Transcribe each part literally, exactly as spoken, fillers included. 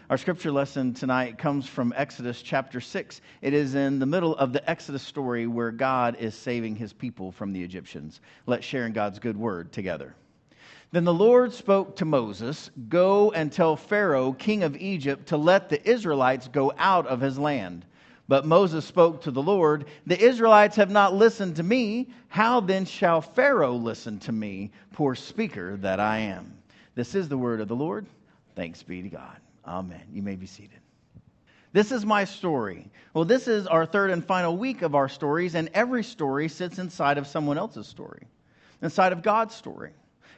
Our scripture lesson tonight comes from Exodus chapter six. It is in the middle of the Exodus story where God is saving his people from the Egyptians. Let's share in God's good word together. Then the Lord spoke to Moses, "Go and tell Pharaoh, king of Egypt, to let the Israelites go out of his land." But Moses spoke to the Lord, "The Israelites have not listened to me. How then shall Pharaoh listen to me, poor speaker that I am?" This is the word of the Lord. Thanks be to God. Amen. You may be seated. This is my story. Well, this is our third and final week of our stories, and every story sits inside of someone else's story, inside of God's story.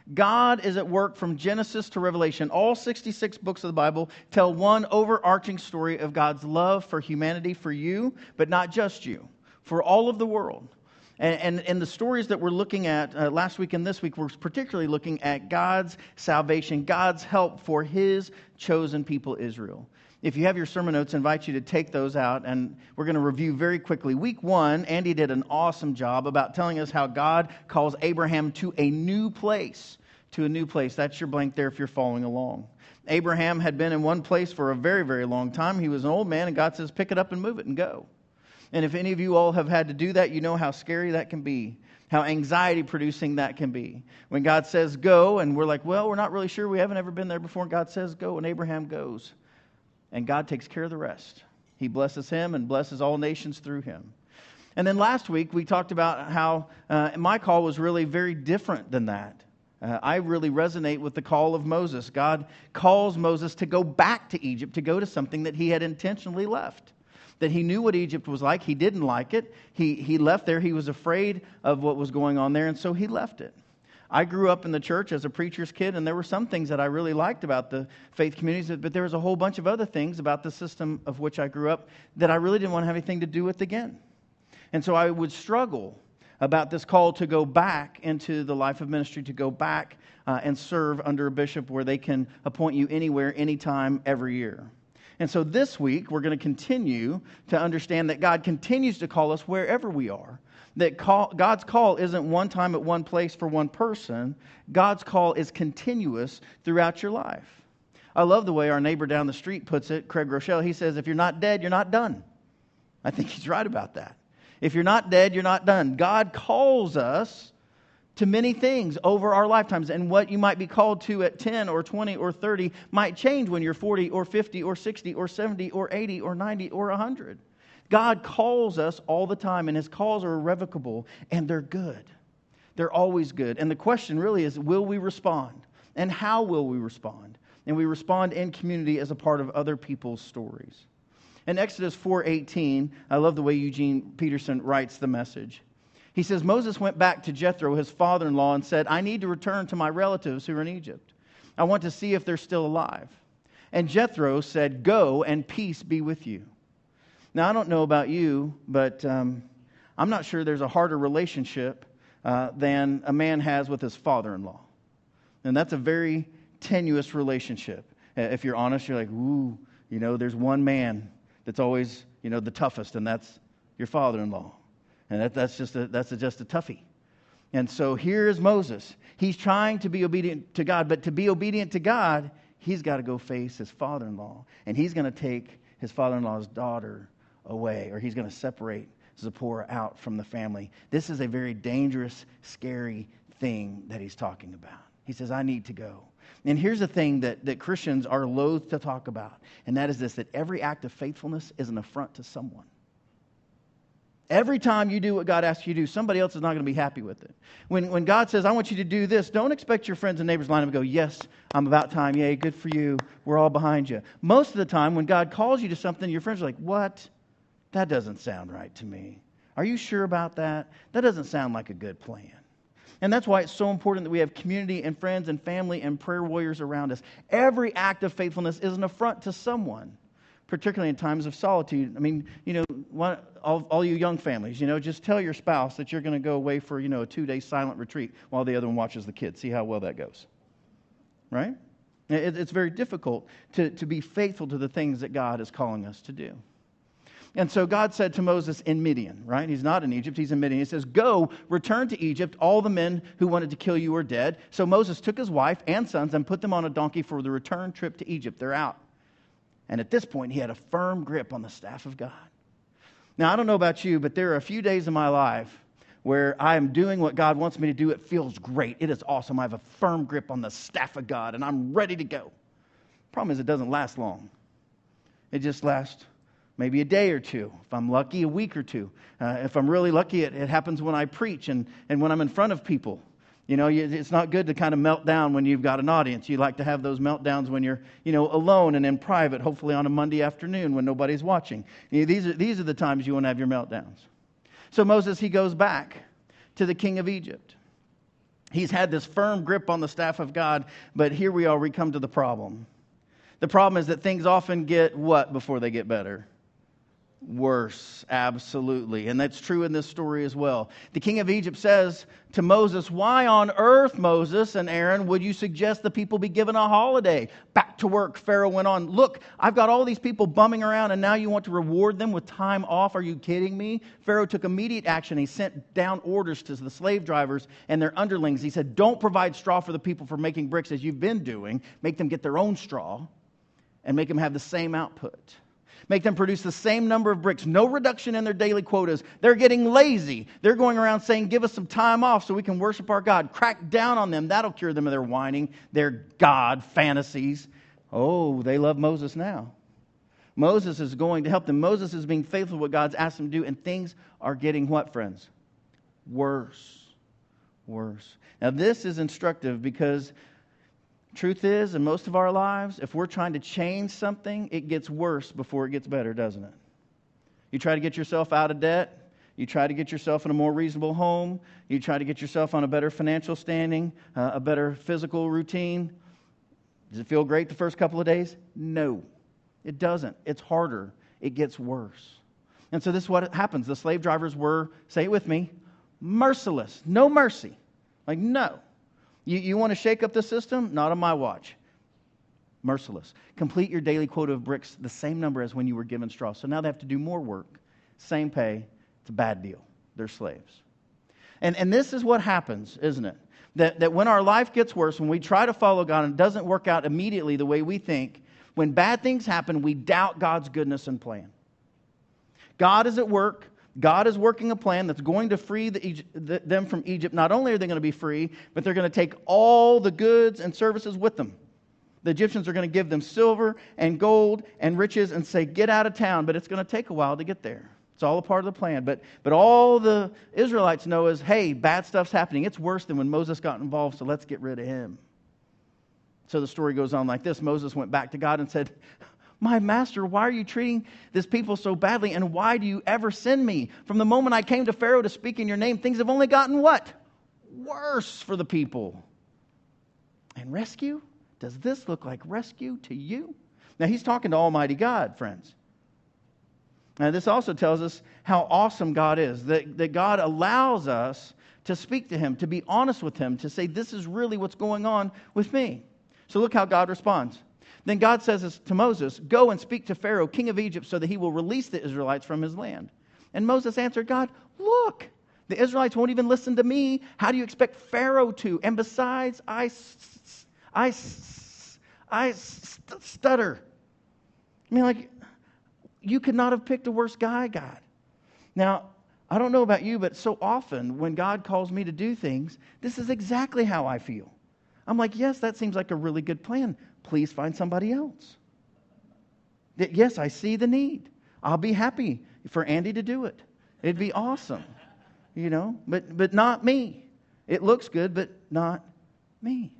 God is at work from Genesis to Revelation. All sixty-six books of the Bible tell one overarching story of God's love for humanity, for you, but not just you, for all of the world. And, and, and the stories that we're looking at uh, last week and this week, we're particularly looking at God's salvation, God's help for his chosen people, Israel. If you have your sermon notes, I invite you to take those out, and we're going to review very quickly. Week one, Andy did an awesome job about telling us how God calls Abraham to a new place, to a new place. That's your blank there if you're following along. Abraham had been in one place for a very, very long time. He was an old man, and God says, pick it up and move it and go. And if any of you all have had to do that, you know how scary that can be, how anxiety-producing that can be. When God says go, and we're like, well, we're not really sure. We haven't ever been there before. God says go, and Abraham goes. And God takes care of the rest. He blesses him and blesses all nations through him. And then last week, we talked about how uh, my call was really very different than that. Uh, I really resonate with the call of Moses. God calls Moses to go back to Egypt, to go to something that he had intentionally left. That he knew what Egypt was like. He didn't like it. He, he left there. He was afraid of what was going on there, and so he left it. I grew up in the church as a preacher's kid, and there were some things that I really liked about the faith communities, but there was a whole bunch of other things about the system of which I grew up that I really didn't want to have anything to do with again. And so I would struggle about this call to go back into the life of ministry, to go back uh, and serve under a bishop where they can appoint you anywhere, anytime, every year. And so this week, we're going to continue to understand that God continues to call us wherever we are. That call, God's call isn't one time at one place for one person. God's call is continuous throughout your life. I love the way our neighbor down the street puts it, Craig Rochelle. He says, if you're not dead, you're not done. I think he's right about that. If you're not dead, you're not done. God calls us to many things over our lifetimes. And what you might be called to at ten or twenty or thirty might change when you're forty or fifty or sixty or seventy or eighty or ninety or one hundred. God calls us all the time, and his calls are irrevocable, and they're good. They're always good. And the question really is, will we respond? And how will we respond? And we respond in community as a part of other people's stories. In Exodus four eighteen, I love the way Eugene Peterson writes the message. He says, Moses went back to Jethro, his father-in-law, and said, I need to return to my relatives who are in Egypt. I want to see if they're still alive. And Jethro said, go and peace be with you. Now, I don't know about you, but um, I'm not sure there's a harder relationship uh, than a man has with his father-in-law. And that's a very tenuous relationship. Uh, if you're honest, you're like, ooh, you know, there's one man that's always, you know, the toughest, and that's your father-in-law. And that, that's just a, that's a, just a toughie. And so here is Moses. He's trying to be obedient to God, but to be obedient to God, he's got to go face his father-in-law. And he's going to take his father-in-law's daughter away, or he's going to separate Zipporah out from the family. This is a very dangerous, scary thing that he's talking about. He says, I need to go. And here's the thing that, that Christians are loath to talk about, and that is this, that every act of faithfulness is an affront to someone. Every time you do what God asks you to do, somebody else is not going to be happy with it. When, when God says, I want you to do this, don't expect your friends and neighbors line up and go, yes, I'm about time. Yay, good for you. We're all behind you. Most of the time, when God calls you to something, your friends are like, what? That doesn't sound right to me. Are you sure about that? That doesn't sound like a good plan. And that's why it's so important that we have community and friends and family and prayer warriors around us. Every act of faithfulness is an affront to someone, particularly in times of solitude. I mean, you know, one, all, all you young families, you know, just tell your spouse that you're going to go away for, you know, a two-day silent retreat while the other one watches the kids. See how well that goes. Right? It, it's very difficult to, to be faithful to the things that God is calling us to do. And so God said to Moses in Midian, right? He's not in Egypt, he's in Midian. He says, go, return to Egypt. All the men who wanted to kill you are dead. So Moses took his wife and sons and put them on a donkey for the return trip to Egypt. They're out. And at this point, he had a firm grip on the staff of God. Now, I don't know about you, but there are a few days in my life where I am doing what God wants me to do. It feels great. It is awesome. I have a firm grip on the staff of God, and I'm ready to go. Problem is, it doesn't last long. It just lasts maybe a day or two. If I'm lucky, a week or two. Uh, if I'm really lucky, it, it happens when I preach and, and when I'm in front of people. You know, you, it's not good to kind of melt down when you've got an audience. You like to have those meltdowns when you're, you know, alone and in private, hopefully on a Monday afternoon when nobody's watching. You know, these are, these are the times you want to have your meltdowns. So Moses, he goes back to the king of Egypt. He's had this firm grip on the staff of God, but here we are, we come to the problem. The problem is that things often get what before they get better? Worse, absolutely. And that's true in this story as well. The king of Egypt says to Moses, why on earth, Moses and Aaron, would you suggest the people be given a holiday? Back to work, Pharaoh went on. Look, I've got all these people bumming around and now you want to reward them with time off? Are you kidding me? Pharaoh took immediate action. He sent down orders to the slave drivers and their underlings. He said, don't provide straw for the people for making bricks as you've been doing. Make them get their own straw and make them have the same output. Make them produce the same number of bricks. No reduction in their daily quotas. They're getting lazy. They're going around saying, give us some time off so we can worship our God. Crack down on them. That'll cure them of their whining, their God fantasies. Oh, they love Moses now. Moses is going to help them. Moses is being faithful to what God's asked him to do, and things are getting what, friends? Worse. Worse. Now, this is instructive because truth is, in most of our lives, if we're trying to change something, it gets worse before it gets better, doesn't it? You try to get yourself out of debt. You try to get yourself in a more reasonable home. You try to get yourself on a better financial standing, uh, a better physical routine. Does it feel great the first couple of days? No, it doesn't. It's harder. It gets worse. And so this is what happens. The slave drivers were, say it with me, merciless. No mercy. Like, no. You, you want to shake up the system? Not on my watch. Merciless. Complete your daily quota of bricks, the same number as when you were given straw. So now they have to do more work. Same pay. It's a bad deal. They're slaves. And, and this is what happens, isn't it? That, that when our life gets worse, when we try to follow God and it doesn't work out immediately the way we think, when bad things happen, we doubt God's goodness and plan. God is at work. God is working a plan that's going to free the Egypt, the, them from Egypt. Not only are they going to be free, but they're going to take all the goods and services with them. The Egyptians are going to give them silver and gold and riches and say, get out of town. But it's going to take a while to get there. It's all a part of the plan. But, but all the Israelites know is, hey, bad stuff's happening. It's worse than when Moses got involved, so let's get rid of him. So the story goes on like this. Moses went back to God and said, my master, why are you treating this people so badly? And why do you ever send me? From the moment I came to Pharaoh to speak in your name, things have only gotten what? Worse for the people. And rescue? Does this look like rescue to you? Now he's talking to Almighty God, friends. Now this also tells us how awesome God is. That, that God allows us to speak to Him, to be honest with Him, to say, this is really what's going on with me. So look how God responds. Then God says to Moses, go and speak to Pharaoh, king of Egypt, so that he will release the Israelites from his land. And Moses answered God, look, the Israelites won't even listen to me. How do you expect Pharaoh to? And besides, I, I, I stutter. I mean, like, you could not have picked a worse guy, God. Now, I don't know about you, but so often when God calls me to do things, this is exactly how I feel. I'm like, yes, that seems like a really good plan. Please find somebody else. Yes, I see the need. I'll be happy for Andy to do it. It'd be awesome, you know, but, but not me. It looks good, but not me.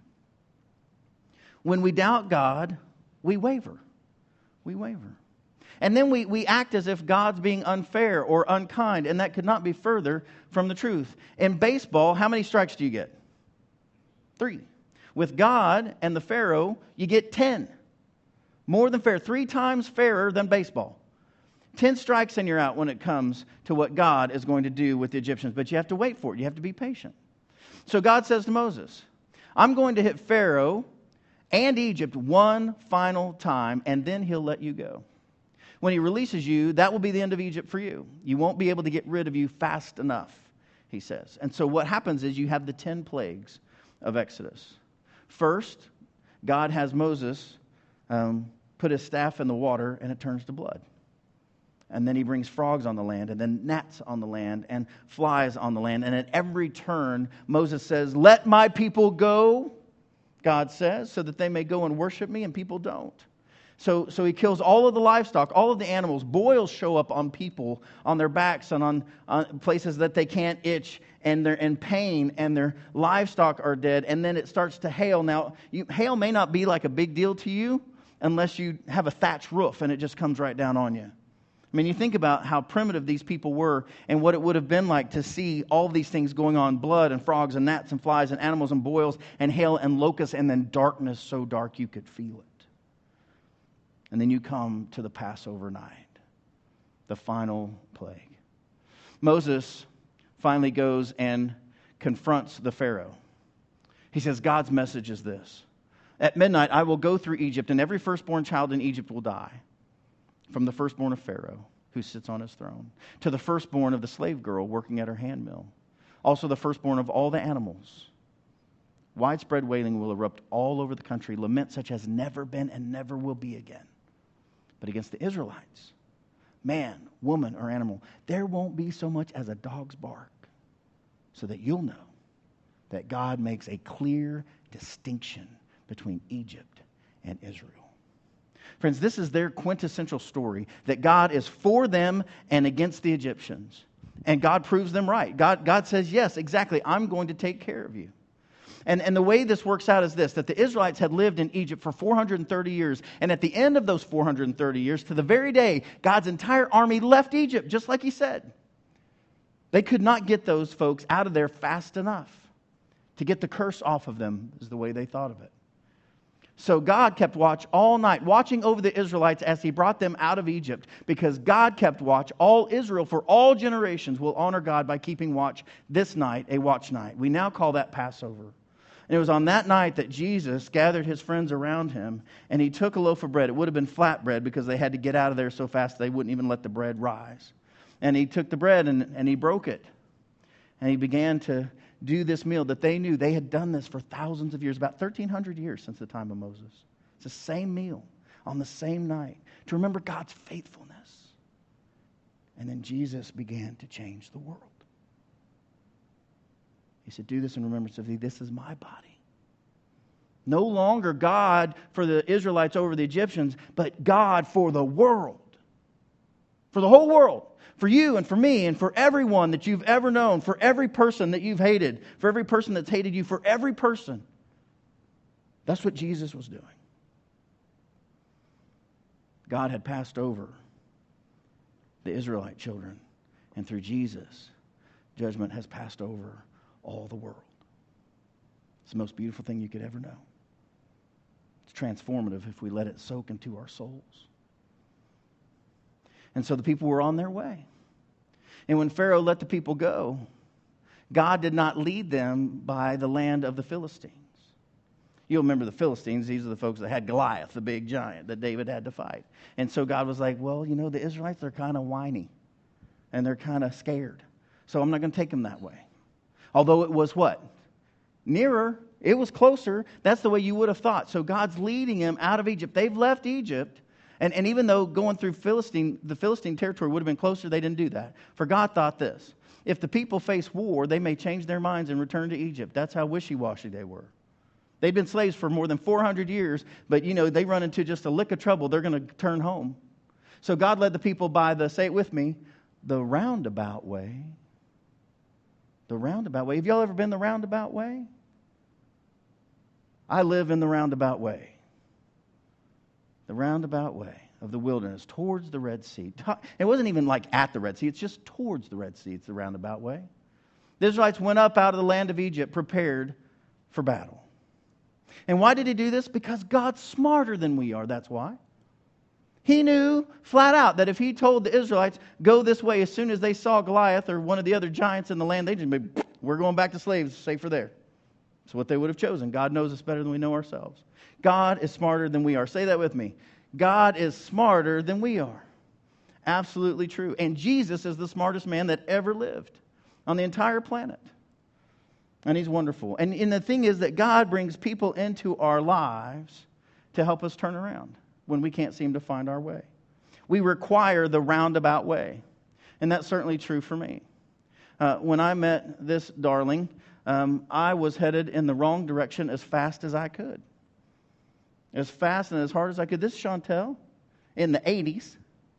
When we doubt God, we waver. We waver. And then we, we act as if God's being unfair or unkind, and that could not be further from the truth. In baseball, how many strikes do you get? Three. With God and the Pharaoh, you get ten. More than fair. Three times fairer than baseball. Ten strikes and you're out when it comes to what God is going to do with the Egyptians. But you have to wait for it. You have to be patient. So God says to Moses, I'm going to hit Pharaoh and Egypt one final time, and then he'll let you go. When he releases you, that will be the end of Egypt for you. You won't be able to get rid of you fast enough, he says. And so what happens is you have the ten plagues of Exodus. First, God has Moses um, put his staff in the water, and it turns to blood. And then he brings frogs on the land, and then gnats on the land, and flies on the land. And at every turn, Moses says, "Let my people go," God says, "so that they may go and worship me," and people don't. So, so he kills all of the livestock, all of the animals. Boils show up on people, on their backs, and on, on places that they can't itch, and they're in pain, and their livestock are dead. And then it starts to hail. Now, you, hail may not be like a big deal to you unless you have a thatched roof, and it just comes right down on you. I mean, you think about how primitive these people were and what it would have been like to see all these things going on, blood and frogs and gnats and flies and animals and boils and hail and locusts, and then darkness so dark you could feel it. And then you come to the Passover night, the final plague. Moses finally goes and confronts the Pharaoh. He says, God's message is this: at midnight I will go through Egypt, and every firstborn child in Egypt will die, from the firstborn of Pharaoh, who sits on his throne, to the firstborn of the slave girl working at her handmill, also the firstborn of all the animals. Widespread wailing will erupt all over the country, lament such as never been and never will be again. But against the Israelites, man, woman, or animal, there won't be so much as a dog's bark, so that you'll know that God makes a clear distinction between Egypt and Israel. Friends, this is their quintessential story, that God is for them and against the Egyptians. And God proves them right. God, God says, yes, exactly, I'm going to take care of you. And, and the way this works out is this, that the Israelites had lived in Egypt for four hundred thirty years. And at the end of those four hundred thirty years, to the very day, God's entire army left Egypt, just like he said. They could not get those folks out of there fast enough to get the curse off of them, is the way they thought of it. So God kept watch all night, watching over the Israelites as he brought them out of Egypt. Because God kept watch, all Israel for all generations will honor God by keeping watch this night, a watch night. We now call that Passover. And it was on that night that Jesus gathered his friends around him, and he took a loaf of bread. It would have been flat bread because they had to get out of there so fast they wouldn't even let the bread rise. And he took the bread and, and he broke it. And he began to do this meal that they knew. They had done this for thousands of years, about thirteen hundred years since the time of Moses. It's the same meal on the same night to remember God's faithfulness. And then Jesus began to change the world. He said, do this in remembrance of thee. This is my body. No longer God for the Israelites over the Egyptians, but God for the world. For the whole world. For you and for me and for everyone that you've ever known. For every person that you've hated. For every person that's hated you. For every person. That's what Jesus was doing. God had passed over the Israelite children. And through Jesus, judgment has passed over all the world. It's the most beautiful thing you could ever know. It's transformative if we let it soak into our souls. And so the people were on their way. And when Pharaoh let the people go, God did not lead them by the land of the Philistines. You'll remember the Philistines. These are the folks that had Goliath, the big giant that David had to fight. And so God was like, well, you know, the Israelites, they're kind of whiny. And they're kind of scared. So I'm not going to take them that way. Although it was what? Nearer. It was closer. That's the way you would have thought. So God's leading them out of Egypt. They've left Egypt. And, and even though going through Philistine, the Philistine territory would have been closer, they didn't do that. For God thought this: if the people face war, they may change their minds and return to Egypt. That's how wishy-washy they were. They'd been slaves for more than four hundred years, but you know, they run into just a lick of trouble, they're going to turn home. So God led the people by the, say it with me, the roundabout way. The roundabout way. Have y'all ever been the roundabout way? I live in the roundabout way. The roundabout way of the wilderness towards the Red Sea. It wasn't even like at the Red Sea. It's just towards the Red Sea. It's the roundabout way. The Israelites went up out of the land of Egypt prepared for battle. And why did he do this? Because God's smarter than we are. That's why. He knew flat out that if he told the Israelites, go this way, as soon as they saw Goliath or one of the other giants in the land, they'd just be, we're going back to slaves, safer there. That's what they would have chosen. God knows us better than we know ourselves. God is smarter than we are. Say that with me. God is smarter than we are. Absolutely true. And Jesus is the smartest man that ever lived on the entire planet. And he's wonderful. And, and the thing is that God brings people into our lives to help us turn around. when we can't seem to find our way. We require the roundabout way. And that's certainly true for me. Uh, when I met this darling, um, I was headed in the wrong direction as fast as I could. As fast and as hard as I could. This is Chantel in the eighties.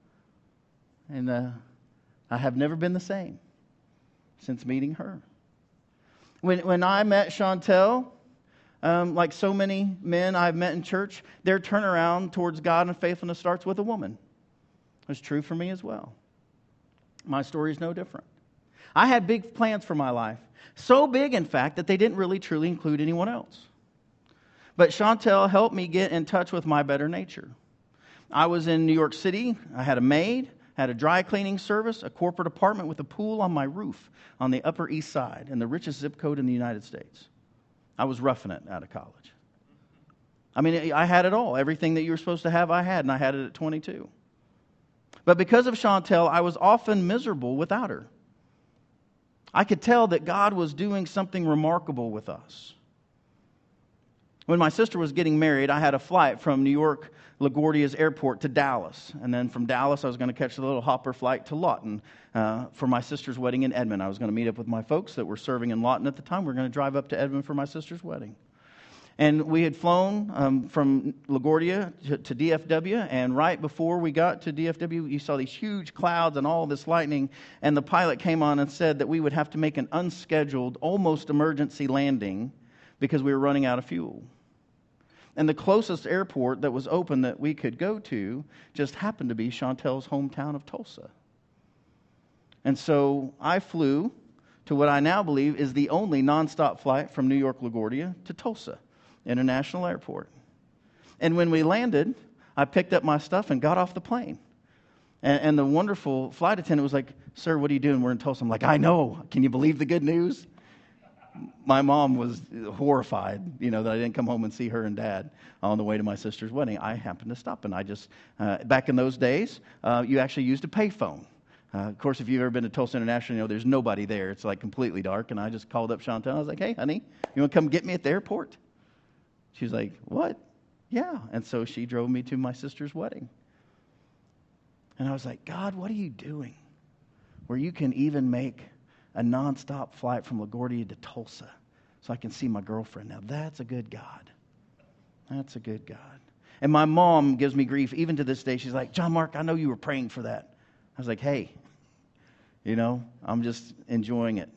And uh, I have never been the same since meeting her. When when I met Chantel, um, like so many men I've met in church, their turnaround towards God and faithfulness starts with a woman. It's true for me as well. My story is no different. I had big plans for my life. So big, in fact, that they didn't really truly include anyone else. But Chantel helped me get in touch with my better nature. I was in New York City. I had a maid, had a dry cleaning service, a corporate apartment with a pool on my roof on the Upper East Side in the richest zip code in the United States. I was roughing it out of college. I mean, I had it all. Everything that you were supposed to have, I had, and I had it at twenty-two. But because of Chantel, I was often miserable without her. I could tell that God was doing something remarkable with us. When my sister was getting married, I had a flight from New York LaGuardia's airport to Dallas. And then from Dallas, I was going to catch the little hopper flight to Lawton uh, for my sister's wedding in Edmond. I was going to meet up with my folks that were serving in Lawton at the time. We were going to drive up to Edmond for my sister's wedding. And we had flown um, from LaGuardia to, to D F W, and right before we got to D F W, you saw these huge clouds and all this lightning, and the pilot came on and said that we would have to make an unscheduled, almost emergency landing because we were running out of fuel. And the closest airport that was open that we could go to just happened to be Chantel's hometown of Tulsa. And so I flew to what I now believe is the only nonstop flight from New York LaGuardia to Tulsa International Airport. And when we landed, I picked up my stuff and got off the plane. And, and the wonderful flight attendant was like, "Sir, what are you doing? We're in Tulsa." I'm like, "I know. Can you believe the good news?" My mom was horrified, you know, that I didn't come home and see her and Dad on the way to my sister's wedding. I happened to stop, and I just, uh, back in those days, uh, you actually used a payphone. Uh, of course, if you've ever been to Tulsa International, you know there's nobody there. It's like completely dark, and I just called up Chantel. I was like, "Hey, honey, you want to come get me at the airport?" She was like, "What?" "Yeah." And so she drove me to my sister's wedding. And I was like, "God, what are you doing where you can even make a nonstop flight from LaGuardia to Tulsa so I can see my girlfriend?" Now, that's a good God. That's a good God. And my mom gives me grief even to this day. She's like, "John Mark, I know you were praying for that." I was like, "Hey, you know, I'm just enjoying it."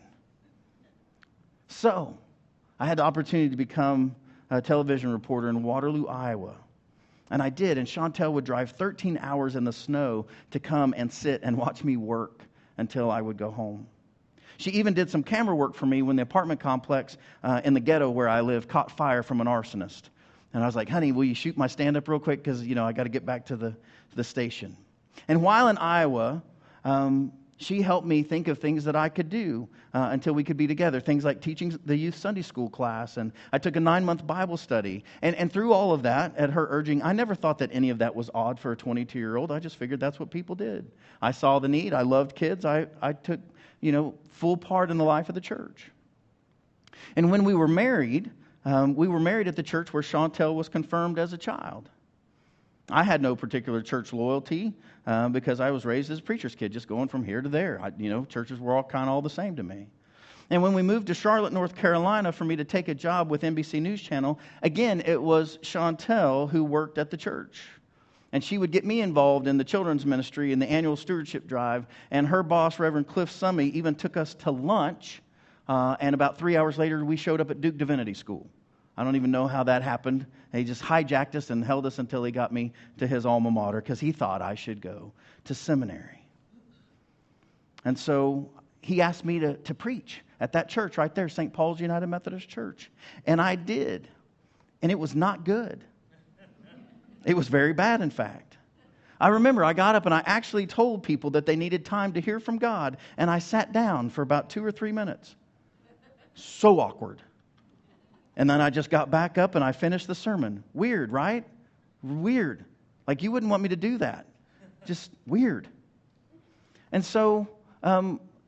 So, I had the opportunity to become a television reporter in Waterloo, Iowa. And I did. And Chantel would drive thirteen hours in the snow to come and sit and watch me work until I would go home. She even did some camera work for me when the apartment complex uh, in the ghetto where I live caught fire from an arsonist. And I was like, "Honey, will you shoot my stand-up real quick? Because, you know, I got to get back to the, to the station." And while in Iowa, um, she helped me think of things that I could do uh, until we could be together. Things like teaching the youth Sunday school class. And I took a nine-month Bible study. And, and through all of that, at her urging, I never thought that any of that was odd for a twenty-two-year-old. I just figured that's what people did. I saw the need. I loved kids. I, I took, you know, full part in the life of the church. And when we were married, um, we were married at the church where Chantel was confirmed as a child. I had no particular church loyalty uh, because I was raised as a preacher's kid, just going from here to there. I, you know, churches were all kind of all the same to me. And when we moved to Charlotte, North Carolina, for me to take a job with N B C News Channel, again, it was Chantel who worked at the church. And she would get me involved in the children's ministry and the annual stewardship drive. And her boss, Reverend Cliff Summey, even took us to lunch. Uh, and about three hours later, we showed up at Duke Divinity School. I don't even know how that happened. He just hijacked us and held us until he got me to his alma mater because he thought I should go to seminary. And so he asked me to, to preach at that church right there, Saint Paul's United Methodist Church. And I did. And it was not good. It was very bad, in fact. I remember I got up and I actually told people that they needed time to hear from God. And I sat down for about two or three minutes. So awkward. And then I just got back up and I finished the sermon. Weird, right? Weird. Like you wouldn't want me to do that. Just weird. And so um,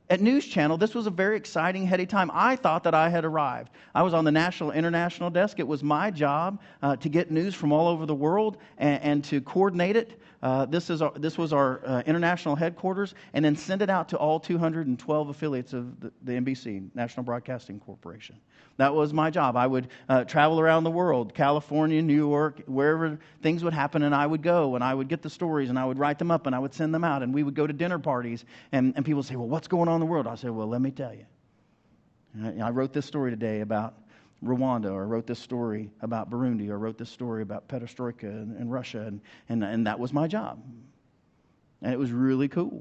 At News Channel, this was a very exciting, heady time. I thought that I had arrived. I was on the national international desk. It was my job uh, to get news from all over the world and, and to coordinate it. Uh, this is our, this was our uh, international headquarters, and then send it out to all two hundred twelve affiliates of the, the N B C, National Broadcasting Corporation. That was my job. I would uh, travel around the world, California, New York, wherever things would happen, and I would go, and I would get the stories, and I would write them up, and I would send them out, and we would go to dinner parties, and, and people would say, well, what's going on in the world? I said, well, let me tell you. And I, I wrote this story today about Rwanda, or I wrote this story about Burundi, or I wrote this story about perestroika in, in Russia, and, and, and that was my job. And it was really cool.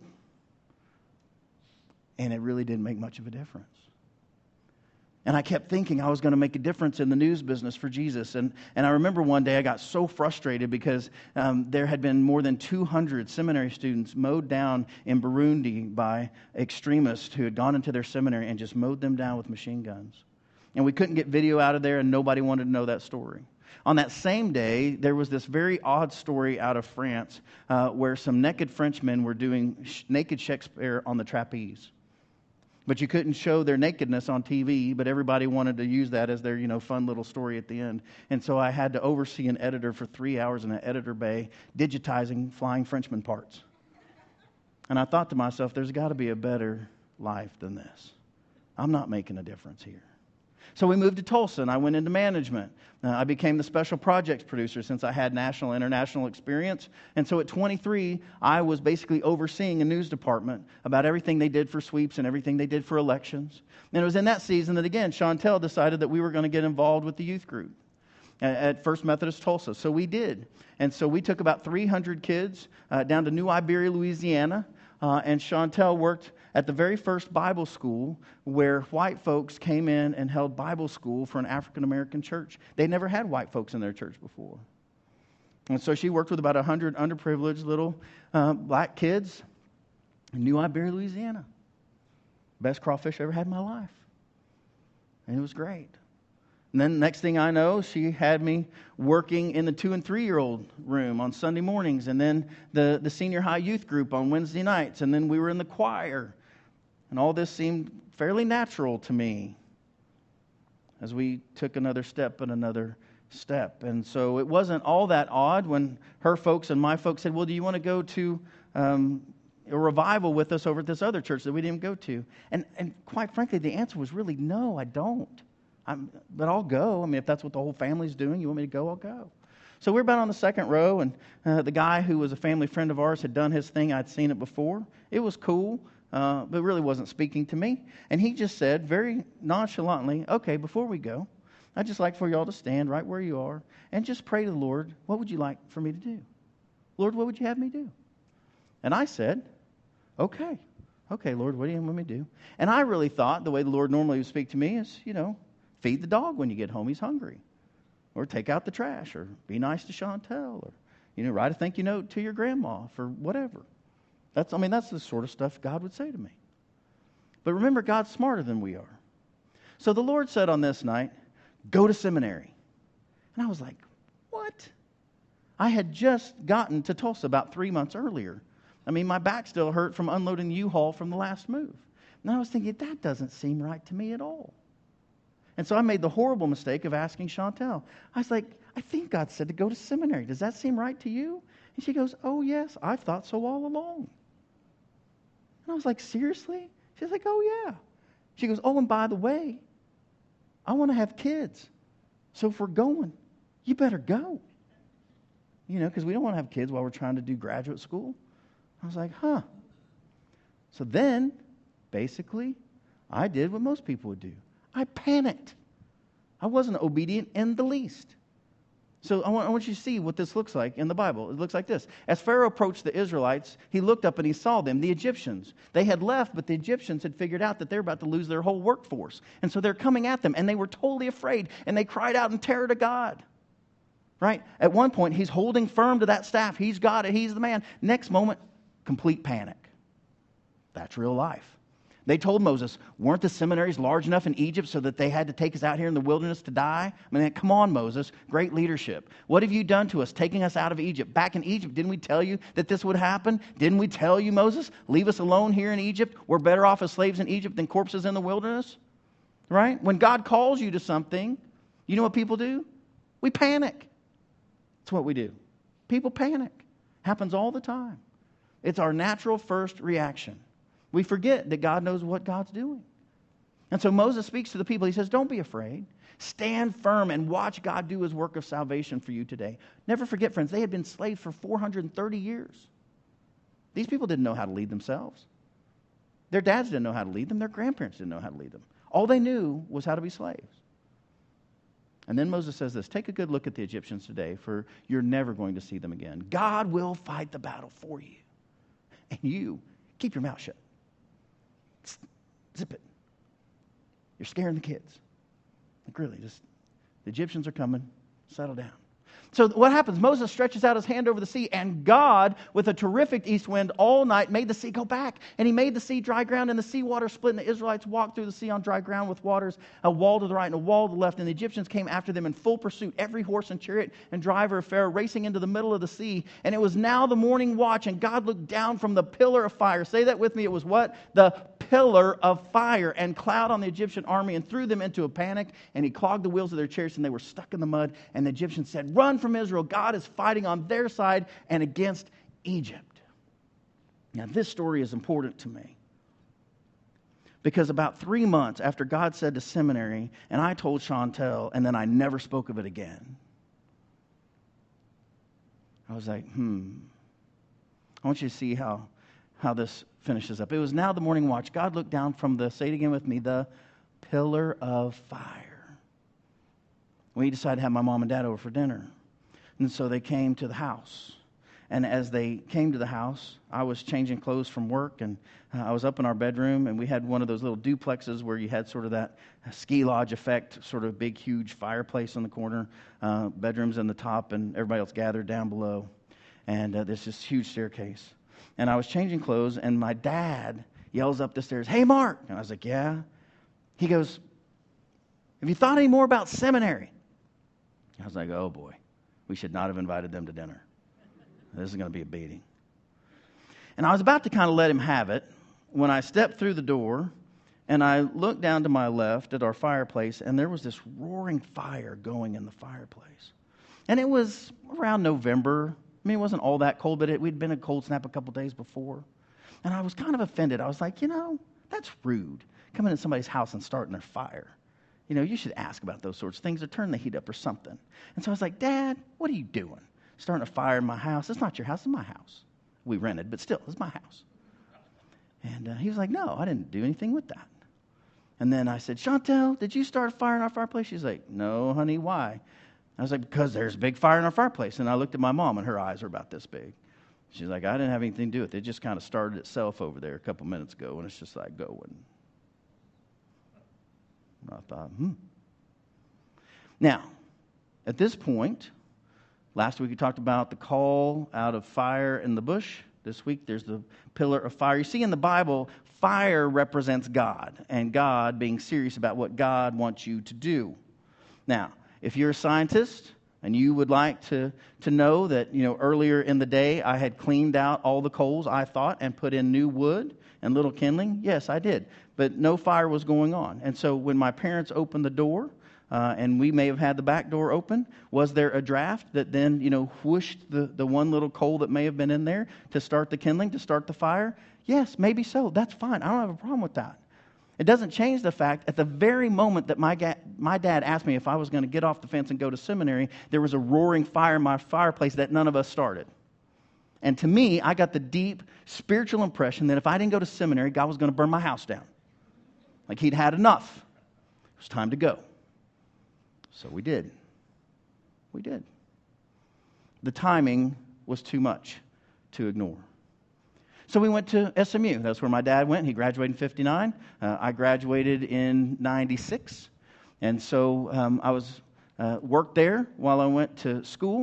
And it really didn't make much of a difference. And I kept thinking I was going to make a difference in the news business for Jesus. And, and I remember one day I got so frustrated because um, there had been more than two hundred seminary students mowed down in Burundi by extremists who had gone into their seminary and just mowed them down with machine guns. And we couldn't get video out of there, and nobody wanted to know that story. On that same day, there was this very odd story out of France uh, where some naked Frenchmen were doing sh- naked Shakespeare on the trapeze. But you couldn't show their nakedness on T V, but everybody wanted to use that as their, you know, fun little story at the end. And so I had to oversee an editor for three hours in an editor bay, digitizing flying Frenchman parts. And I thought to myself, there's got to be a better life than this. I'm not making a difference here. So we moved to Tulsa, and I went into management. Uh, I became the special projects producer since I had national and international experience. And so at twenty-three, I was basically overseeing a news department about everything they did for sweeps and everything they did for elections. And it was in that season that, again, Chantel decided that we were going to get involved with the youth group at First Methodist Tulsa. So we did. And so we took about three hundred kids uh, down to New Iberia, Louisiana, uh, and Chantel worked at the very first Bible school where white folks came in and held Bible school for an African-American church. They never had white folks in their church before. And so she worked with about one hundred underprivileged little uh, black kids in New Iberia, Louisiana. Best crawfish I ever had in my life. And it was great. And then next thing I know, she had me working in the two and three-year-old room on Sunday mornings, and then the, the senior high youth group on Wednesday nights, and then we were in the choir. And all this seemed fairly natural to me as we took another step and another step. And so it wasn't all that odd when her folks and my folks said, well, do you want to go to um, a revival with us over at this other church that we didn't go to? And, and quite frankly, the answer was really, no, I don't. I'm, but I'll go. I mean, if that's what the whole family's doing, you want me to go, I'll go. So we're about on the second row, and uh, the guy who was a family friend of ours had done his thing. I'd seen it before. It was cool, uh, but really wasn't speaking to me. And he just said very nonchalantly, okay, before we go, I'd just like for you all to stand right where you are and just pray to the Lord, what would you like for me to do? Lord, what would you have me do? And I said, okay, okay, Lord, what do you want me to do? And I really thought the way the Lord normally would speak to me is, you know, feed the dog when you get home, he's hungry. Or take out the trash, or be nice to Chantel, or, you know, write a thank you note to your grandma for whatever. That's, I mean, that's the sort of stuff God would say to me. But remember, God's smarter than we are. So the Lord said on this night, go to seminary. And I was like, what? I had just gotten to Tulsa about three months earlier. I mean, my back still hurt from unloading the U-Haul from the last move. And I was thinking, that doesn't seem right to me at all. And so I made the horrible mistake of asking Chantel. I was like, I think God said to go to seminary. Does that seem right to you? And she goes, oh, yes, I've thought so all along. And I was like, seriously? She's like, oh, yeah. She goes, oh, and by the way, I want to have kids. So if we're going, you better go. You know, because we don't want to have kids while we're trying to do graduate school. I was like, huh. So then, basically, I did what most people would do. I panicked. I wasn't obedient in the least. So I want, I want you to see what this looks like in the Bible. It looks like this. As Pharaoh approached the Israelites, he looked up and he saw them, the Egyptians. They had left, but the Egyptians had figured out that they're about to lose their whole workforce. And so they're coming at them, and they were totally afraid, and they cried out in terror to God. Right? At one point, he's holding firm to that staff. He's got it. He's the man. Next moment, complete panic. That's real life. They told Moses, weren't the seminaries large enough in Egypt so that they had to take us out here in the wilderness to die? I mean, come on, Moses, great leadership. What have you done to us, taking us out of Egypt? Back in Egypt, didn't we tell you that this would happen? Didn't we tell you, Moses, leave us alone here in Egypt? We're better off as slaves in Egypt than corpses in the wilderness? Right? When God calls you to something, you know what people do? We panic. That's what we do. People panic. Happens all the time. It's our natural first reaction. We forget that God knows what God's doing. And so Moses speaks to the people. He says, don't be afraid. Stand firm and watch God do his work of salvation for you today. Never forget, friends, they had been slaves for four hundred thirty years. These people didn't know how to lead themselves. Their dads didn't know how to lead them. Their grandparents didn't know how to lead them. All they knew was how to be slaves. And then Moses says this, take a good look at the Egyptians today, for you're never going to see them again. God will fight the battle for you. And you, keep your mouth shut. Zip it. You're scaring the kids. Like really, just the Egyptians are coming. Settle down. So what happens? Moses stretches out his hand over the sea, and God, with a terrific east wind all night, made the sea go back. And he made the sea dry ground, and the sea water split, and the Israelites walked through the sea on dry ground with waters, a wall to the right and a wall to the left. And the Egyptians came after them in full pursuit, every horse and chariot and driver of Pharaoh racing into the middle of the sea. And it was now the morning watch, and God looked down from the pillar of fire. Say that with me. It was what? The pillar of fire and cloud on the Egyptian army, and threw them into a panic. And he clogged the wheels of their chariots, and they were stuck in the mud. And the Egyptians said, run from Israel. God is fighting on their side and against Egypt. Now, this story is important to me because about three months after God said to seminary, and I told Chantel, and then I never spoke of it again, I was like, hmm, I want you to see how, how this finishes up. It was now the morning watch. God looked down from the, say it again with me, the pillar of fire. We decided to have my mom and dad over for dinner. And so they came to the house. And as they came to the house, I was changing clothes from work, and uh, I was up in our bedroom, and we had one of those little duplexes where you had sort of that ski lodge effect, sort of big, huge fireplace in the corner, uh, bedrooms in the top, and everybody else gathered down below. And uh, there's this huge staircase. And I was changing clothes, and my dad yells up the stairs, hey, Mark. And I was like, yeah. He goes, have you thought any more about seminary? I was like, oh, boy. We should not have invited them to dinner. This is going to be a beating. And I was about to kind of let him have it when I stepped through the door and I looked down to my left at our fireplace, and there was this roaring fire going in the fireplace. And it was around November. I mean, it wasn't all that cold, but it, we'd been a cold snap a couple days before. And I was kind of offended. I was like, you know, that's rude, coming in somebody's house and starting their fire. You know, you should ask about those sorts of things or turn the heat up or something. And so I was like, Dad, what are you doing? Starting a fire in my house? It's not your house, it's my house. We rented, but still, it's my house. And uh, he was like, no, I didn't do anything with that. And then I said, Chantel, did you start a fire in our fireplace? She's like, no, honey, why? I was like, because there's a big fire in our fireplace. And I looked at my mom, and her eyes were about this big. She's like, I didn't have anything to do with it. It just kind of started itself over there a couple minutes ago, and it's just like going. I thought, hmm. Now, at this point, last week we talked about the call out of fire in the bush. This week there's the pillar of fire. You see in the Bible, fire represents God, and God being serious about what God wants you to do. Now, if you're a scientist and you would like to, to know that, you know, earlier in the day I had cleaned out all the coals, I thought, and put in new wood and little kindling, yes, I did. But no fire was going on. And so when my parents opened the door, uh, and we may have had the back door open, was there a draft that then, you know, whooshed the, the one little coal that may have been in there to start the kindling, to start the fire? Yes, maybe so. That's fine. I don't have a problem with that. It doesn't change the fact, at the very moment that my, ga- my dad asked me if I was going to get off the fence and go to seminary, there was a roaring fire in my fireplace that none of us started. And to me, I got the deep spiritual impression that if I didn't go to seminary, God was going to burn my house down. Like he'd had enough. It was time to go. So we did. We did. The timing was too much to ignore. So we went to S M U. That's where my dad went. He graduated in fifty-nine. Uh, I graduated in ninety-six. And so um, I was uh, worked there while I went to school.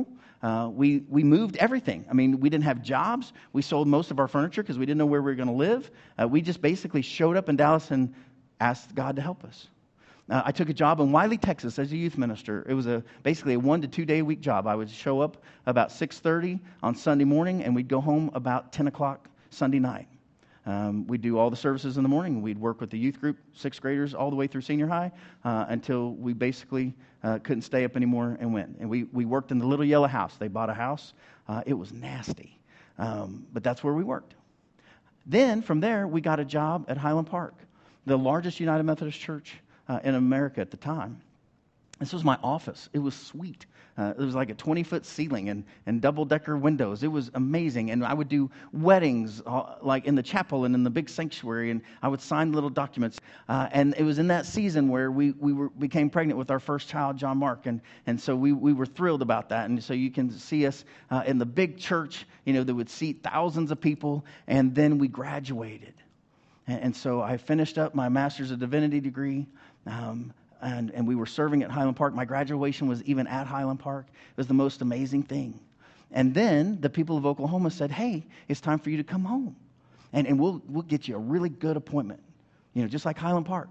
Uh, we, we moved everything. I mean, we didn't have jobs. We sold most of our furniture because we didn't know where we were going to live. Uh, we just basically showed up in Dallas and asked God to help us. Uh, I took a job in Wiley, Texas as a youth minister. It was a basically a one to two day a week job. I would show up about six thirty on Sunday morning, and we'd go home about ten o'clock Sunday night. Um, we'd do all the services in the morning. We'd work with the youth group, sixth graders, all the way through senior high, uh, until we basically uh, couldn't stay up anymore and went. And we, we worked in the little yellow house. They bought a house. Uh, it was nasty, um, but that's where we worked. Then from there, we got a job at Highland Park, the largest United Methodist church uh, in America at the time. This was my office. It was sweet. Uh, it was like a twenty-foot ceiling and, and double-decker windows. It was amazing. And I would do weddings uh, like in the chapel and in the big sanctuary, and I would sign little documents. Uh, and it was in that season where we, we were, became pregnant with our first child, John Mark. And, and so we, we were thrilled about that. And so you can see us uh, in the big church, you know, that would seat thousands of people. And then we graduated. And, and so I finished up my Master's of Divinity degree. Um, And, and we were serving at Highland Park. My graduation was even at Highland Park. It was the most amazing thing. And then the people of Oklahoma said, hey, it's time for you to come home. And, and we'll, we'll get you a really good appointment, you know, just like Highland Park.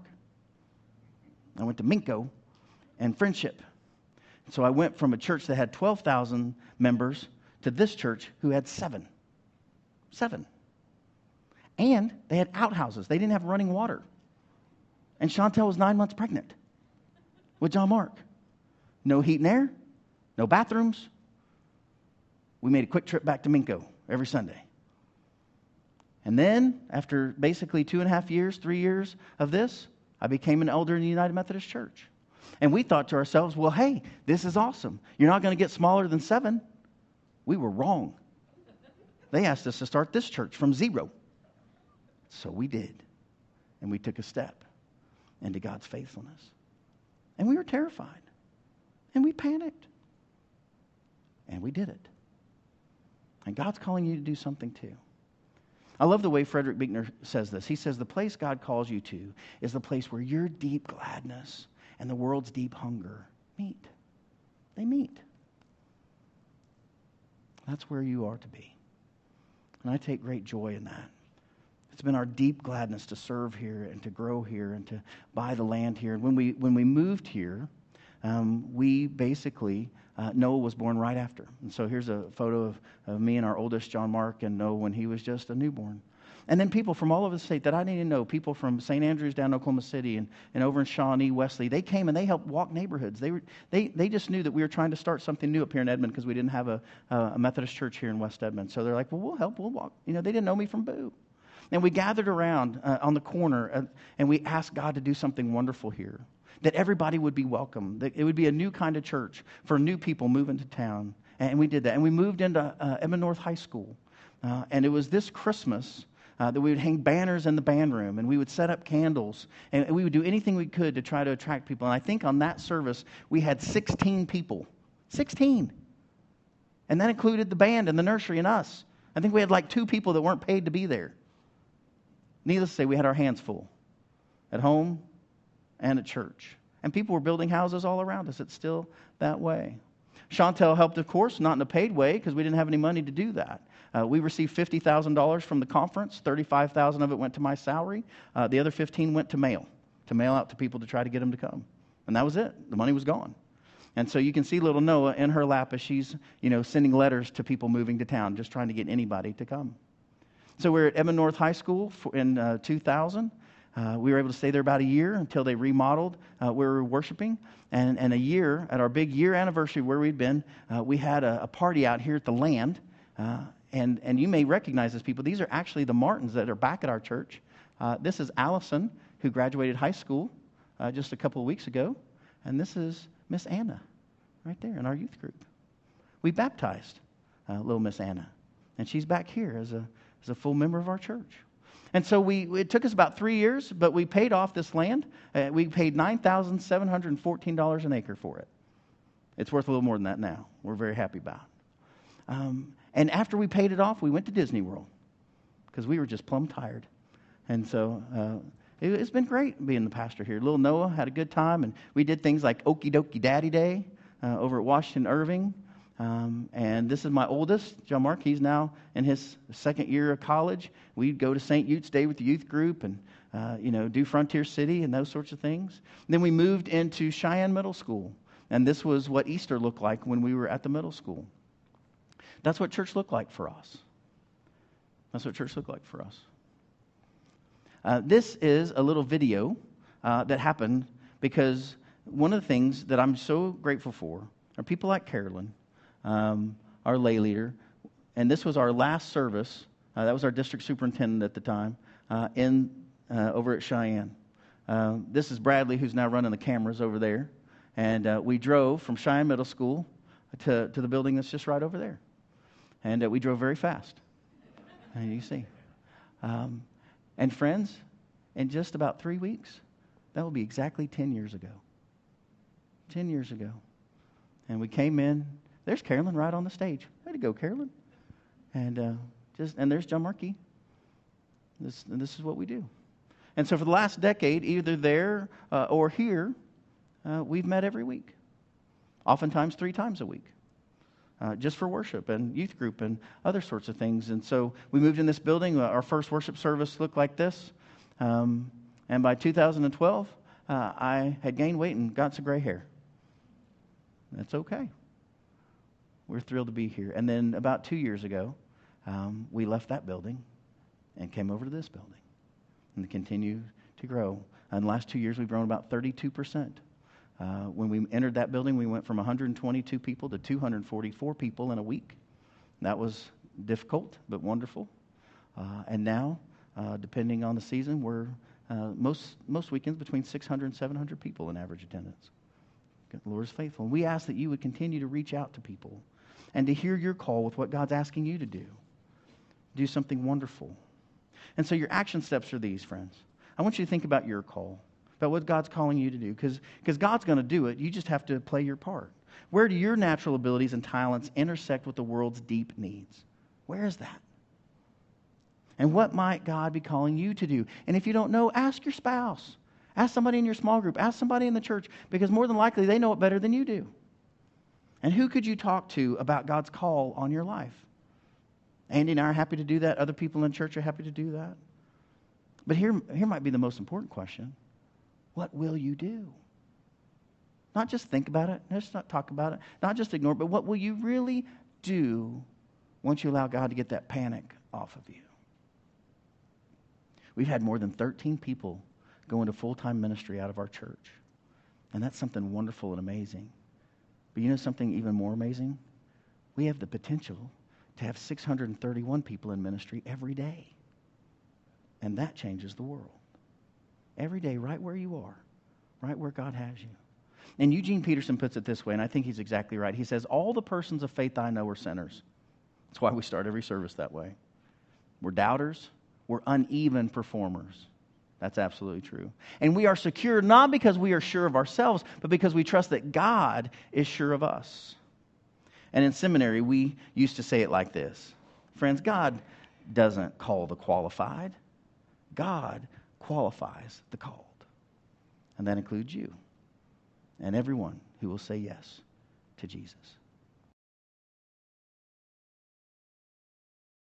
I went to Minco and Friendship. So I went from a church that had twelve thousand members to this church who had seven. Seven. And they had outhouses. They didn't have running water. And Chantel was nine months pregnant with John Mark. No heat and air, no bathrooms. We made a quick trip back to Minco every Sunday. And then, after basically two and a half years, three years of this, I became an elder in the United Methodist Church. And we thought to ourselves, well, hey, this is awesome. You're not going to get smaller than seven. We were wrong. They asked us to start this church from zero. So we did. And we took a step into God's faithfulness. And we were terrified. And we panicked. And we did it. And God's calling you to do something too. I love the way Frederick Buechner says this. He says, the place God calls you to is the place where your deep gladness and the world's deep hunger meet. They meet. That's where you are to be. And I take great joy in that. It's been our deep gladness to serve here and to grow here and to buy the land here. And when we when we moved here, um, we basically, uh, Noah was born right after. And so here's a photo of, of me and our oldest, John Mark, and Noah when he was just a newborn. And then people from all over the state that I didn't even know, people from Saint Andrews down in Oklahoma City and, and over in Shawnee, Wesley, they came and they helped walk neighborhoods. They were they they just knew that we were trying to start something new up here in Edmond because we didn't have a, a Methodist church here in West Edmond. So they're like, well, we'll help, we'll walk. You know, they didn't know me from Boo. And we gathered around uh, on the corner uh, and we asked God to do something wonderful here. That everybody would be welcome. That it would be a new kind of church for new people moving to town. And we did that. And we moved into uh, Edmond North High School. Uh, and it was this Christmas uh, that we would hang banners in the band room. And we would set up candles. And we would do anything we could to try to attract people. And I think on that service, we had sixteen people. sixteen. And that included the band and the nursery and us. I think we had like two people that weren't paid to be there. Needless to say, we had our hands full at home and at church. And people were building houses all around us. It's still that way. Chantel helped, of course, not in a paid way because we didn't have any money to do that. Uh, we received fifty thousand dollars from the conference. thirty-five thousand dollars of it went to my salary. Uh, the other fifteen went to mail, to mail out to people to try to get them to come. And that was it. The money was gone. And so you can see little Noah in her lap as she's, you know, sending letters to people moving to town, just trying to get anybody to come. So we were at Edmond North High School in uh, two thousand. Uh, we were able to stay there about a year until they remodeled uh, where we were worshiping. And, and a year, at our big year anniversary where we'd been, uh, we had a, a party out here at the land. Uh, and, and you may recognize these people. These are actually the Martins that are back at our church. Uh, this is Allison, who graduated high school uh, just a couple of weeks ago. And this is Miss Anna right there in our youth group. We baptized uh, little Miss Anna. And she's back here as a as a full member of our church. And so we it took us about three years, but we paid off this land. Uh, we paid nine thousand seven hundred fourteen dollars an acre for it. It's worth a little more than that now. We're very happy about it. Um, and after we paid it off, we went to Disney World because we were just plumb tired. And so uh, it, it's been great being the pastor here. Little Noah had a good time, and we did things like Okie Dokie Daddy Day uh, over at Washington Irving. Um, and this is my oldest, John Mark. He's now in his second year of college. We'd go to Saint Ute, stay with the youth group, and uh, you know, do Frontier City and those sorts of things. And then we moved into Cheyenne Middle School, and this was what Easter looked like when we were at the middle school. That's what church looked like for us. That's what church looked like for us. Uh, this is a little video uh, that happened because one of the things that I'm so grateful for are people like Carolyn, um, our lay leader, and this was our last service. Uh, that was our district superintendent at the time uh, in uh, over at Cheyenne. Uh, this is Bradley, who's now running the cameras over there, and uh, we drove from Cheyenne Middle School to to the building that's just right over there, and uh, we drove very fast. And you see, um, and friends, in just about three weeks, that will be exactly ten years ago. Ten years ago. And we came in. There's Carolyn right on the stage. Way to go, Carolyn. And uh, just and there's John Markey. This and this is what we do. And so for the last decade, either there uh, or here, uh, we've met every week. Oftentimes three times a week. Uh, just for worship and youth group and other sorts of things. And so we moved in this building. Our first worship service looked like this. Um, and by two thousand twelve, uh, I had gained weight and got some gray hair. That's okay. We're thrilled to be here. And then about two years ago, um, we left that building and came over to this building and continue to grow. In the last two years, we've grown about thirty-two percent. Uh, when we entered that building, we went from one hundred twenty-two people to two hundred forty-four people in a week. That was difficult, but wonderful. Uh, and now, uh, depending on the season, we're uh, most most weekends between six hundred and seven hundred people in average attendance. The Lord is faithful. And we ask that you would continue to reach out to people and to hear your call with what God's asking you to do. Do something wonderful. And so your action steps are these, friends. I want you to think about your call, about what God's calling you to do, because because God's going to do it. You just have to play your part. Where do your natural abilities and talents intersect with the world's deep needs? Where is that? And what might God be calling you to do? And if you don't know, ask your spouse. Ask somebody in your small group. Ask somebody in the church, because more than likely they know it better than you do. And who could you talk to about God's call on your life? Andy and I are happy to do that. Other people in church are happy to do that. But here, here might be the most important question. What will you do? Not just think about it. Just not talk about it. Not just ignore it. But what will you really do once you allow God to get that panic off of you? We've had more than thirteen people go into full-time ministry out of our church. And that's something wonderful and amazing. But you know something even more amazing? We have the potential to have six hundred thirty-one people in ministry every day. And that changes the world. Every day, right where you are, right where God has you. And Eugene Peterson puts it this way, and I think he's exactly right. He says, all the persons of faith I know are sinners. That's why we start every service that way. We're doubters. We're uneven performers. That's absolutely true. And we are secure not because we are sure of ourselves, but because we trust that God is sure of us. And in seminary, we used to say it like this. Friends, God doesn't call the qualified. God qualifies the called. And that includes you and everyone who will say yes to Jesus.